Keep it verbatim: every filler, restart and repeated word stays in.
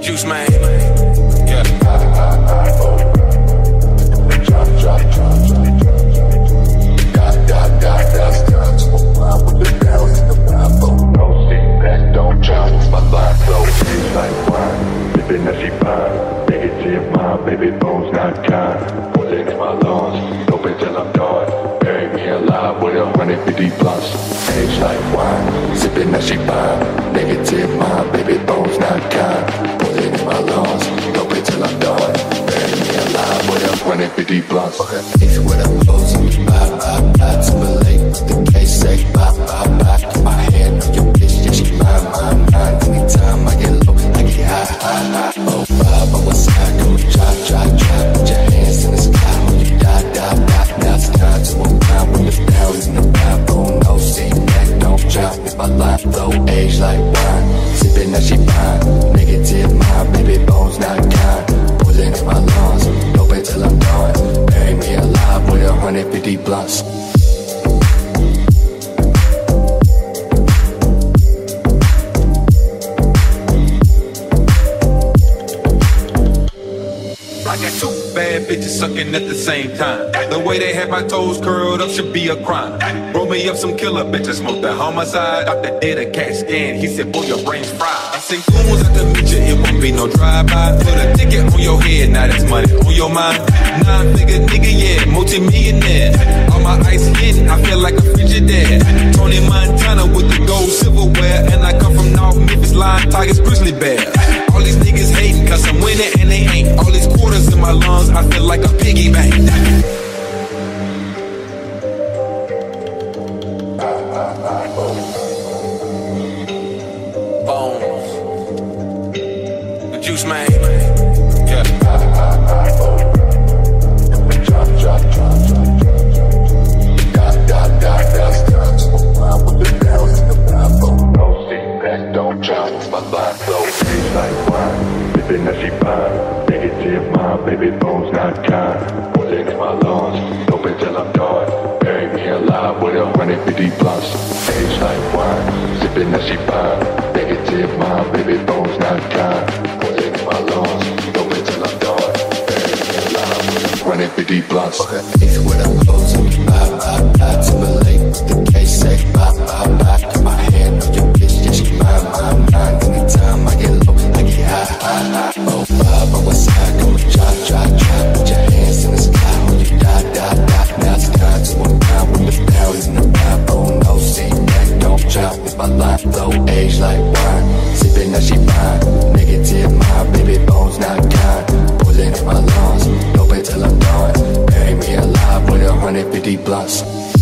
Juice man. Yeah. Drop, drop, drop, drop. Dot, dot, dot, dot. Time to move with the bounce in the Bible. No seat back, don't drop. My line flow tastes like wine. Sipping that she fine. Negative mind, baby bones not kind. Pulling in my lungs, dope until I'm done. Bury me alive with a hundred fifty plus. Age like wine, sipping that she fine. Negative mind, baby bones not kind. Pulling in my lungs, dope until I'm done. Bury me alive with a hundred fifty plus. It's what I'm closing. Bye, bye, bye. Timberlake with the case say bye, bye, bye. Keep my hand on your bitch, yeah, she mine, mine, mine. Anytime I get low, I get high, high, high. Oh, five, on one side, come and drop, drop, drop. Put your hands in the sky when you die, die, die. Now it's time to unwind when the down in the Bible. No seat back, don't drop. If my line flow, age like wine. Sipping that she fine. Negative mind, baby bones not kind. Pulling in my lungs, dope until I'm done. Bury me alive with a hundred fifty blunts. I got two bad bitches sucking at the same time. The way they have my toes curled up should be a crime. Roll me up some killer bitches, smoke the homicide. Doctor did a CAT scan, he said, boy, your brain's fried. I say, goons out to meet you, it won't be no drive-by. Put a ticket on your head, now that's money on your mind. Nine-figure nigga, yeah, multi-millionaire. All my ice hidden, I feel like a Frigidaire. Tony Montana with the gold silverware. And I come from North Memphis, Lion, Tigers, Grizzly Bear. All these niggas hating cause I'm winning and they ain't. All these quarters in my lungs, I feel like a piggy bank. Bones. The Juice man. Yeah. Drop, drop, drop, drop, drop. Dot, dot, dot, dot. Time to unwind with the bounce in the Bible. No seat back, don't drop. My line flow tastes like wine. Sipping that she fine. Negative mind, baby bones not kind. Pulling in my lungs, dope until I'm done. Bury me alive with a hundred fifty plus. Age like wine, sipping that she fine. Negative mind, baby bones not kind. Pulling in my lungs, dope until I'm done. Bury me alive with a hundred fifty plus. It's what I'm closing. Bye, bye, bye. Timberlake with the case say bye, bye, bye. Keep my hand on your bitch, yeah, she mine, mine, mine. Anytime I get low, I get high, high, high. Oh, five, on one side, come and drop, drop, drop. Put your hands in the sky when you die, die, die. Now it's time to unwind when the down in the Bible. No seat back, don't drop. If my line flow, age like wine. Sipping that she fine. Negative mind, baby bones not kind. Pulling in my lungs, dope until I'm done. Bury me alive with a hundred fifty blunts.